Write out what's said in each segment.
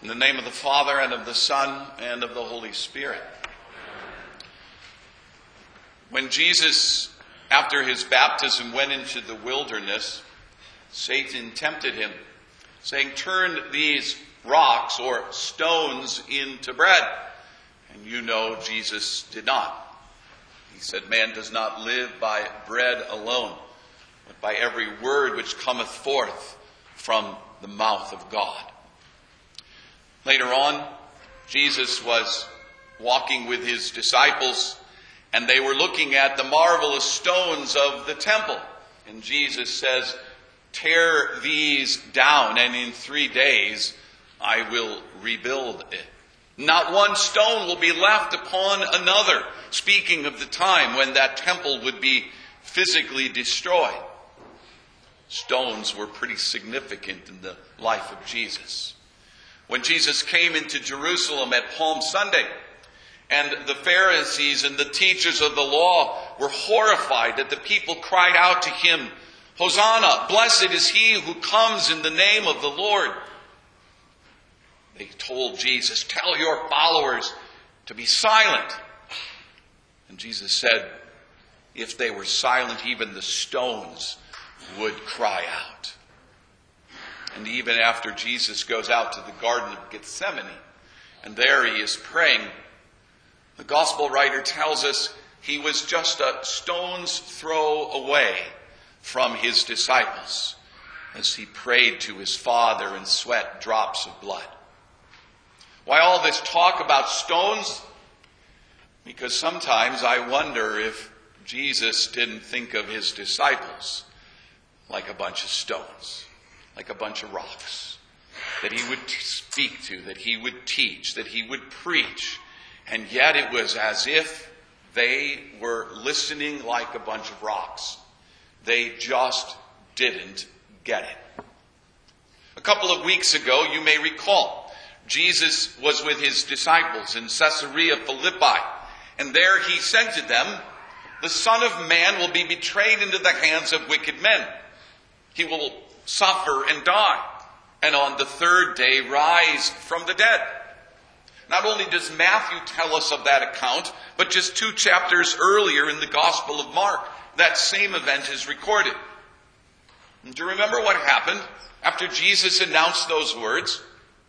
In the name of the Father, and of the Son, and of the Holy Spirit. When Jesus, after his baptism, went into the wilderness, Satan tempted him, saying, "Turn these rocks or stones into bread." And you know Jesus did not. He said, "Man does not live by bread alone, but by every word which cometh forth from the mouth of God." Later on, Jesus was walking with his disciples, and they were looking at the marvelous stones of the temple. And Jesus says, "Tear these down, and in 3 days I will rebuild it. Not one stone will be left upon another," speaking of the time when that temple would be physically destroyed. Stones were pretty significant in the life of Jesus. When Jesus came into Jerusalem at Palm Sunday, and the Pharisees and the teachers of the law were horrified that the people cried out to him, "Hosanna, blessed is he who comes in the name of the Lord." They told Jesus, "Tell your followers to be silent." And Jesus said, if they were silent, even the stones would cry out. And even after Jesus goes out to the Garden of Gethsemane, and there he is praying, the gospel writer tells us he was just a stone's throw away from his disciples as he prayed to his Father and sweat drops of blood. Why all this talk about stones? Because sometimes I wonder if Jesus didn't think of his disciples like a bunch of stones, like a bunch of rocks, that he would speak to, that he would teach, that he would preach. And yet it was as if they were listening like a bunch of rocks. They just didn't get it. A couple of weeks ago, you may recall, Jesus was with his disciples in Caesarea Philippi. And there he said to them, "The Son of Man will be betrayed into the hands of wicked men. He will suffer and die, and on the third day rise from the dead." Not only does Matthew tell us of that account, but just 2 chapters earlier in the Gospel of Mark, that same event is recorded. And do you remember what happened after Jesus announced those words?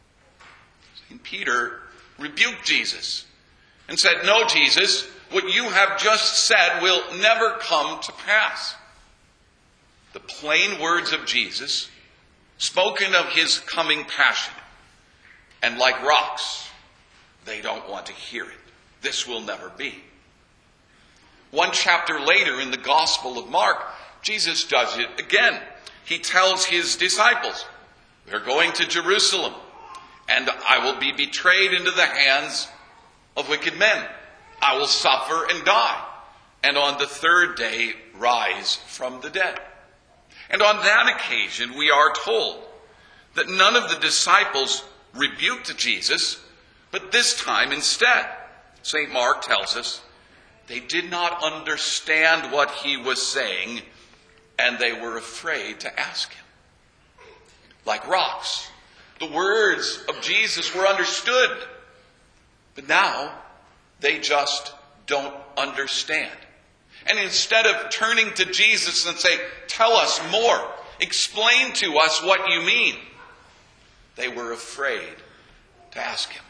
St. Peter rebuked Jesus and said, "No, Jesus, what you have just said will never come to pass." The plain words of Jesus, spoken of his coming passion. And like rocks, they don't want to hear it. This will never be. 1 chapter later in the Gospel of Mark, Jesus does it again. He tells his disciples, "We're going to Jerusalem, and I will be betrayed into the hands of wicked men. I will suffer and die, and on the third day rise from the dead." And on that occasion, we are told that none of the disciples rebuked Jesus, but this time instead, St. Mark tells us, they did not understand what he was saying, and they were afraid to ask him. Like rocks, the words of Jesus were understood, but now they just don't understand. And instead of turning to Jesus and say, "Tell us more, explain to us what you mean," they were afraid to ask him.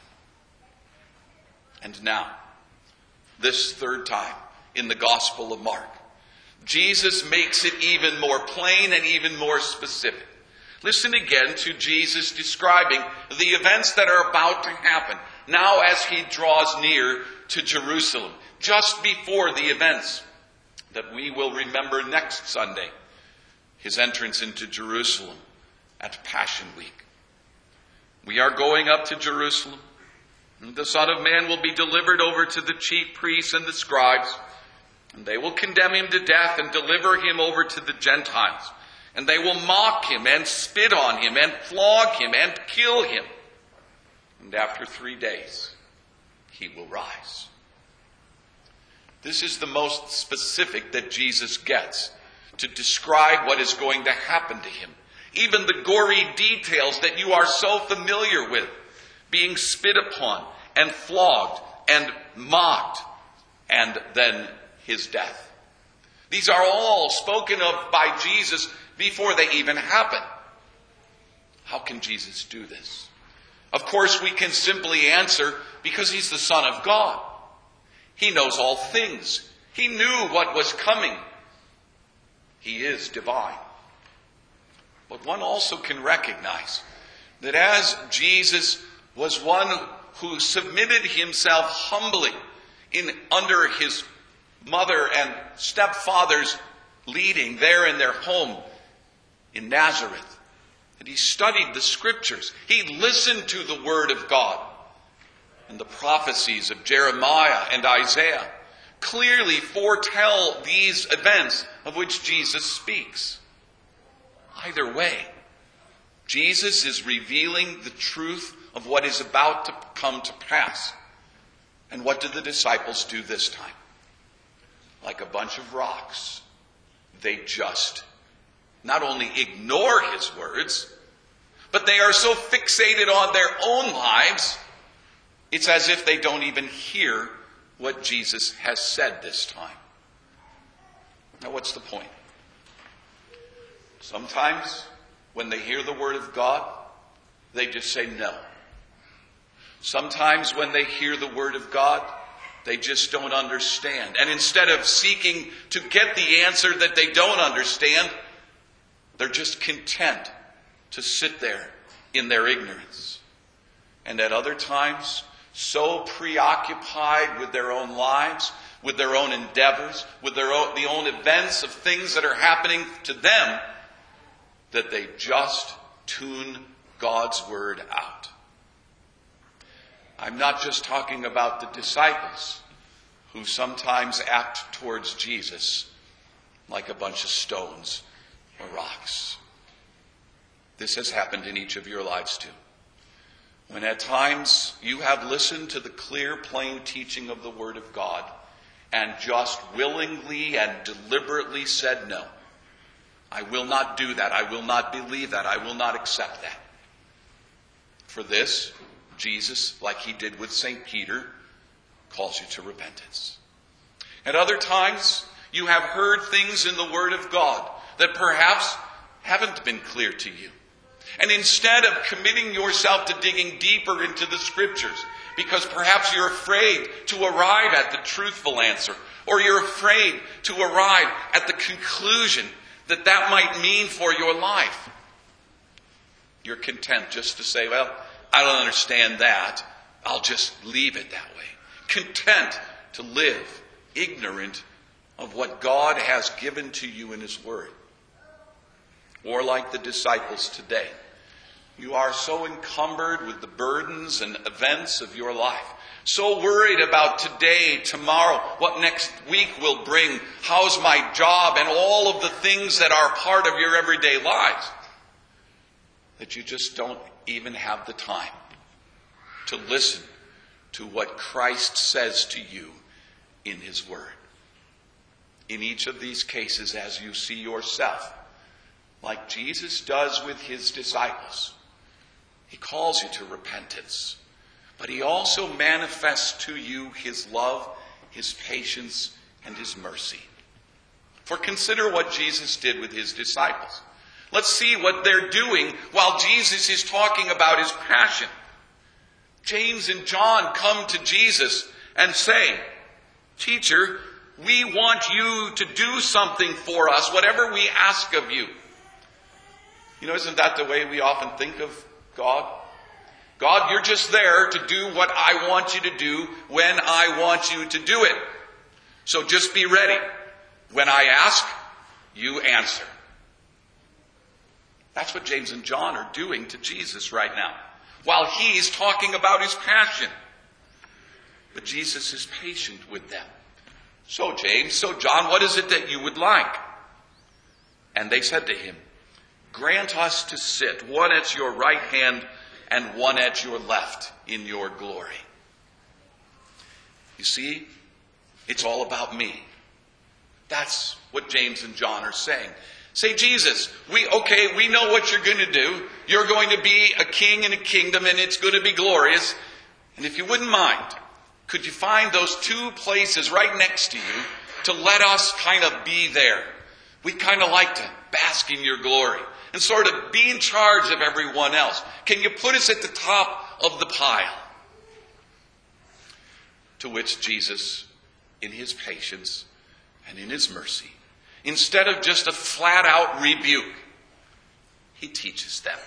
And now, this third time in the Gospel of Mark, Jesus makes it even more plain and even more specific. Listen again to Jesus describing the events that are about to happen now as he draws near to Jerusalem, just before the events that we will remember next Sunday, his entrance into Jerusalem at Passion Week. "We are going up to Jerusalem, and the Son of Man will be delivered over to the chief priests and the scribes, and they will condemn him to death and deliver him over to the Gentiles. And they will mock him and spit on him and flog him and kill him. And after 3 days, he will rise." This is the most specific that Jesus gets to describe what is going to happen to him. Even the gory details that you are so familiar with. being spit upon and flogged and mocked, and then his death. These are all spoken of by Jesus before they even happen. How can Jesus do this? Of course, we can simply answer, because he's the Son of God. He knows all things. He knew what was coming. He is divine. But one also can recognize that as Jesus was one who submitted himself humbly under his mother and stepfather's leading there in their home in Nazareth, that he studied the scriptures. He listened to the word of God. And the prophecies of Jeremiah and Isaiah clearly foretell these events of which Jesus speaks. Either way, Jesus is revealing the truth of what is about to come to pass. And what did the disciples do this time? Like a bunch of rocks, they just not only ignore his words, but they are so fixated on their own lives, it's as if they don't even hear what Jesus has said this time. Now, what's the point? Sometimes, when they hear the word of God, they just say no. Sometimes, when they hear the word of God, they just don't understand. And instead of seeking to get the answer that they don't understand, they're just content to sit there in their ignorance. And at other times, so preoccupied with their own lives, with their own endeavors, with the own events of things that are happening to them, that they just tune God's word out. I'm not just talking about the disciples who sometimes act towards Jesus like a bunch of stones or rocks. This has happened in each of your lives too. When at times you have listened to the clear, plain teaching of the Word of God and just willingly and deliberately said, no, I will not do that. I will not believe that. I will not accept that. For this, Jesus, like he did with St. Peter, calls you to repentance. At other times, you have heard things in the Word of God that perhaps haven't been clear to you. And instead of committing yourself to digging deeper into the scriptures, because perhaps you're afraid to arrive at the truthful answer, or you're afraid to arrive at the conclusion that that might mean for your life, you're content just to say, well, I don't understand that. I'll just leave it that way. Content to live ignorant of what God has given to you in his word. Or like the disciples today, you are so encumbered with the burdens and events of your life, so worried about today, tomorrow, what next week will bring, how's my job, and all of the things that are part of your everyday lives, that you just don't even have the time to listen to what Christ says to you in his word. In each of these cases, as you see yourself, like Jesus does with his disciples, he calls you to repentance, but he also manifests to you his love, his patience, and his mercy. For consider what Jesus did with his disciples. Let's see what they're doing while Jesus is talking about his passion. James and John come to Jesus and say, "Teacher, we want you to do something for us, whatever we ask of you." You know, isn't that the way we often think of God? God, you're just there to do what I want you to do when I want you to do it. So just be ready. When I ask, you answer. That's what James and John are doing to Jesus right now, while he's talking about his passion. But Jesus is patient with them. So James, so John, what is it that you would like? And they said to him, "Grant us to sit, one at your right hand and one at your left in your glory." You see, it's all about me. That's what James and John are saying. Say, Jesus, we know what you're going to do. You're going to be a king in a kingdom, and it's going to be glorious. And if you wouldn't mind, could you find those two places right next to you to let us kind of be there? We kind of like to bask in your glory and sort of be in charge of everyone else. Can you put us at the top of the pile? To which Jesus, in his patience and in his mercy, instead of just a flat-out rebuke, he teaches them.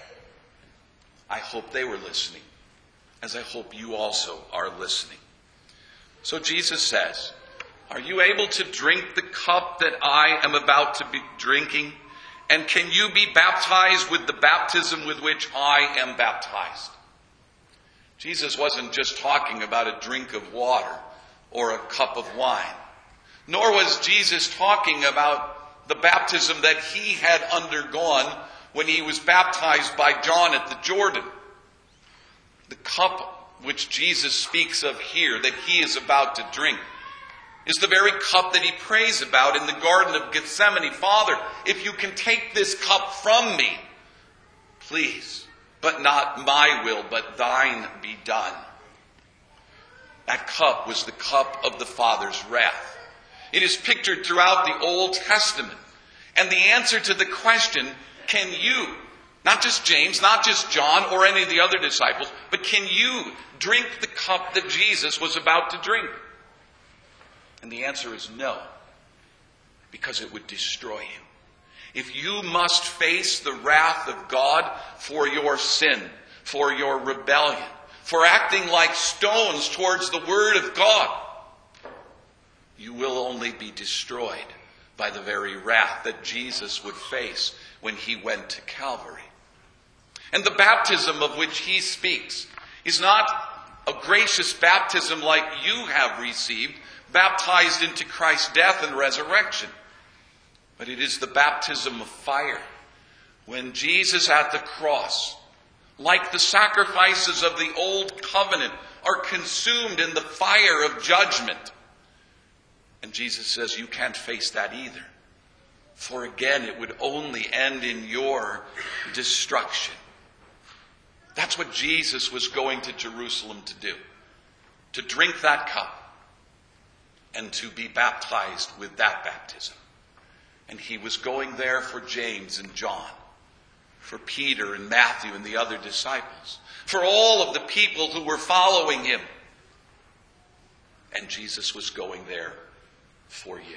I hope they were listening, as I hope you also are listening. So Jesus says, are you able to drink the cup that I am about to be drinking? And can you be baptized with the baptism with which I am baptized? Jesus wasn't just talking about a drink of water or a cup of wine. Nor was Jesus talking about the baptism that he had undergone when he was baptized by John at the Jordan. The cup which Jesus speaks of here that he is about to drink is the very cup that he prays about in the Garden of Gethsemane. Father, if you can take this cup from me, please, but not my will, but thine be done. That cup was the cup of the Father's wrath. It is pictured throughout the Old Testament. And the answer to the question, can you, not just James, not just John or any of the other disciples, but can you drink the cup that Jesus was about to drink? And the answer is no, because it would destroy you. If you must face the wrath of God for your sin, for your rebellion, for acting like stones towards the Word of God, you will only be destroyed by the very wrath that Jesus would face when he went to Calvary. And the baptism of which he speaks is not a gracious baptism like you have received, baptized into Christ's death and resurrection. But it is the baptism of fire. When Jesus at the cross, like the sacrifices of the old covenant, are consumed in the fire of judgment. And Jesus says, you can't face that either. For again, it would only end in your destruction. That's what Jesus was going to Jerusalem to do. To drink that cup. And to be baptized with that baptism. And he was going there for James and John. For Peter and Matthew and the other disciples. For all of the people who were following him. And Jesus was going there for you.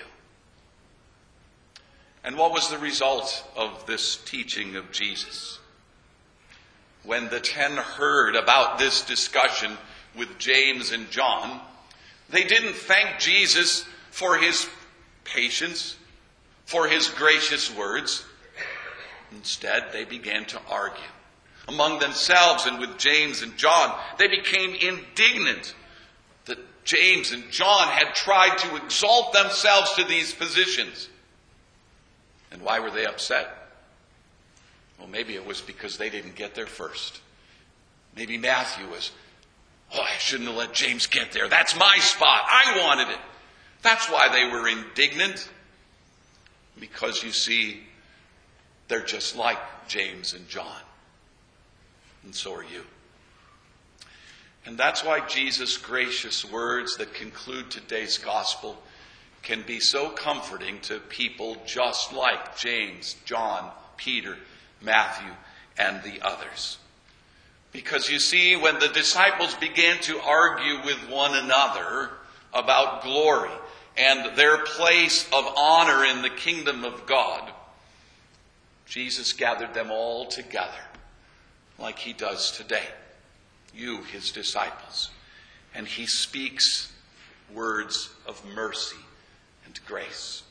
And what was the result of this teaching of Jesus? When the 10 heard about this discussion with James and John, they didn't thank Jesus for his patience, for his gracious words. Instead, they began to argue among themselves and with James and John. They became indignant that James and John had tried to exalt themselves to these positions. And why were they upset? Well, maybe it was because they didn't get there first. Maybe Matthew was, I shouldn't have let James get there. That's my spot. I wanted it. That's why they were indignant. Because you see, they're just like James and John. And so are you. And that's why Jesus' gracious words that conclude today's gospel can be so comforting to people just like James, John, Peter, Matthew, and the others. Because you see, when the disciples began to argue with one another about glory and their place of honor in the kingdom of God, Jesus gathered them all together like he does today. You, his disciples. And he speaks words of mercy and grace.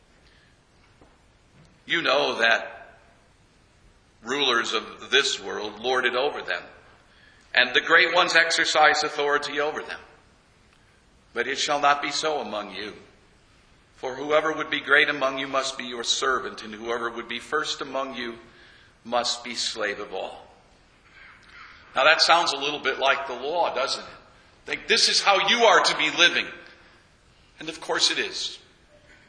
You know that rulers of this world lord it over them, and the great ones exercise authority over them. But it shall not be so among you. For whoever would be great among you must be your servant, and whoever would be first among you must be slave of all. Now that sounds a little bit like the law, doesn't it? Like, this is how you are to be living. And of course it is.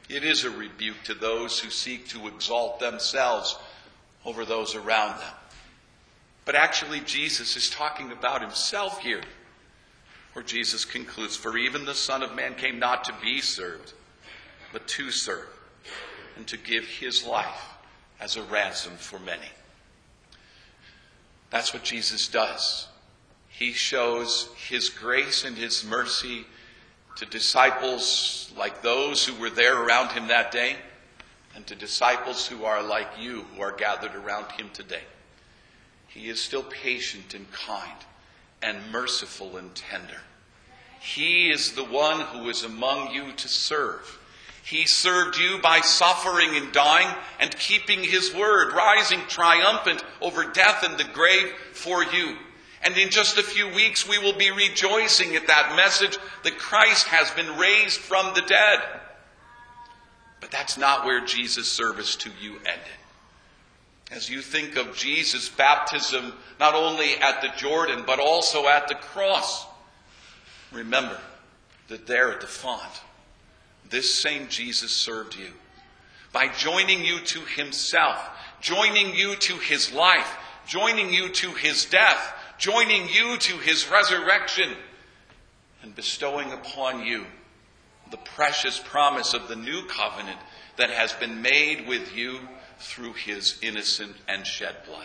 It is a rebuke to those who seek to exalt themselves over those around them. But actually, Jesus is talking about himself here. Where Jesus concludes, "For even the Son of Man came not to be served, but to serve, and to give his life as a ransom for many." That's what Jesus does. He shows his grace and his mercy to disciples like those who were there around him that day, and to disciples who are like you, who are gathered around him today. He is still patient and kind and merciful and tender. He is the one who is among you to serve. He served you by suffering and dying and keeping his word, rising triumphant over death and the grave for you. And in just a few weeks we will be rejoicing at that message that Christ has been raised from the dead. But that's not where Jesus' service to you ended. As you think of Jesus' baptism, not only at the Jordan, but also at the cross, remember that there at the font, this same Jesus served you by joining you to himself, joining you to his life, joining you to his death, joining you to his resurrection, and bestowing upon you the precious promise of the new covenant that has been made with you through his innocent and shed blood.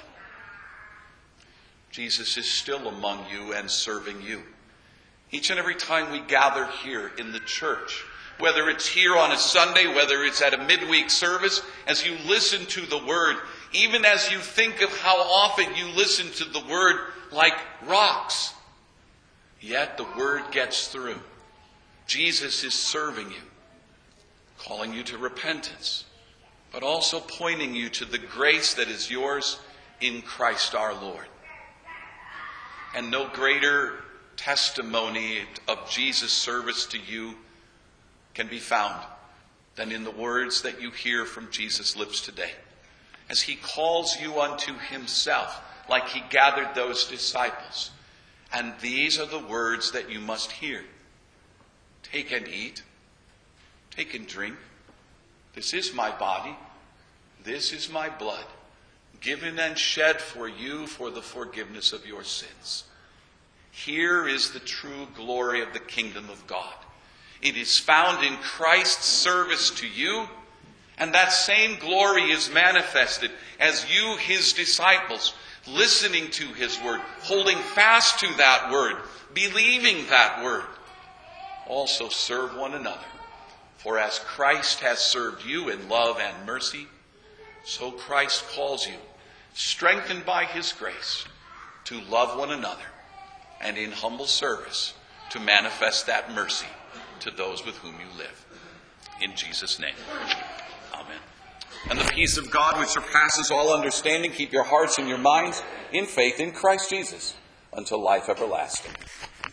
Jesus is still among you and serving you. Each and every time we gather here in the church, whether it's here on a Sunday, whether it's at a midweek service, as you listen to the word, even as you think of how often you listen to the word like rocks, yet the word gets through. Jesus is serving you, calling you to repentance, but also pointing you to the grace that is yours in Christ our Lord. And no greater testimony of Jesus' service to you can be found than in the words that you hear from Jesus' lips today, as he calls you unto himself, like he gathered those disciples. And these are the words that you must hear. Take and eat. Take and drink. This is my body. This is my blood, given and shed for you for the forgiveness of your sins. Here is the true glory of the kingdom of God. It is found in Christ's service to you, and that same glory is manifested as you, his disciples, listening to his word, holding fast to that word, believing that word, also serve one another. For as Christ has served you in love and mercy, so Christ calls you, strengthened by his grace, to love one another, and in humble service to manifest that mercy to those with whom you live. In Jesus' name, amen. And the peace of God, which surpasses all understanding, keep your hearts and your minds in faith in Christ Jesus until life everlasting.